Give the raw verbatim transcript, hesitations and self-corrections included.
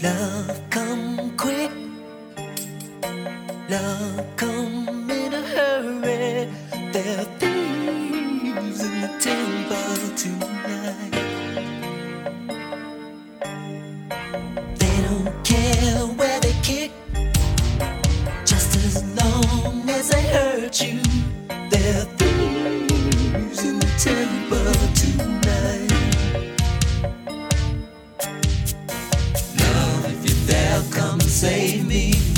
Love come quick, love come in a hurry. There are thieves in the temple tonight. They don't care where they kick, just as long as they hurt you. There are thieves in the temple tonight. Love, if you're there, come and save me.